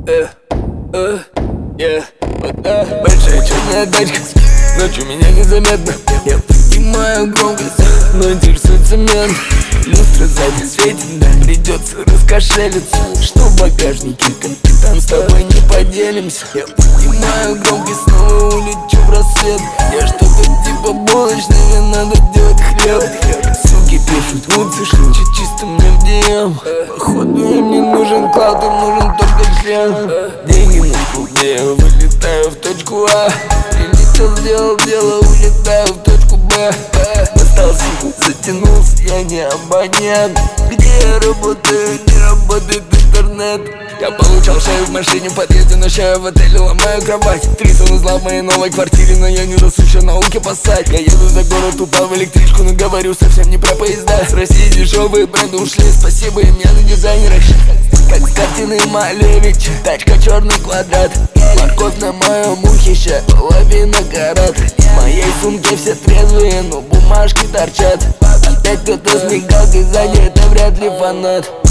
Большая черная тачка, ночью меня незаметно. Я поднимаю громкость, но интересует цемент. Люстра сзади светит, да, придется раскошелиться. Что в багажнике, капитан, с тобой не поделимся. Я поднимаю громкость, снова улечу в рассвет. Я что-то типа булочный, мне надо делать хлеб. Суки пишут, лучше шлют, чисто мне в DM. Походу им не нужен клад, им нужен только член. Деньги на клубе, я вылетаю в точку А. Прилетел, сделал дело, улетаю в точку Б. Достал силу, затянулся, я не абонент. Где я работаю, не работает интернет. Я получал шею в машине, в подъезде, ночаю в отеле, ломаю кровать. 3 санузла в моей новой квартире, но я не досущу науки поссать. Я еду за город, упал в электричку, но говорю совсем не про поезда. С России дешевые бренды ушли, спасибо им, я на дизайнерах. Как с картины Малевича, тачка черный квадрат. Морковь на моем ухище, половина карат. В моей сумке все трезвые, но бумажки торчат. Опять кто-то с мигалкой сзади, это вряд ли фанат.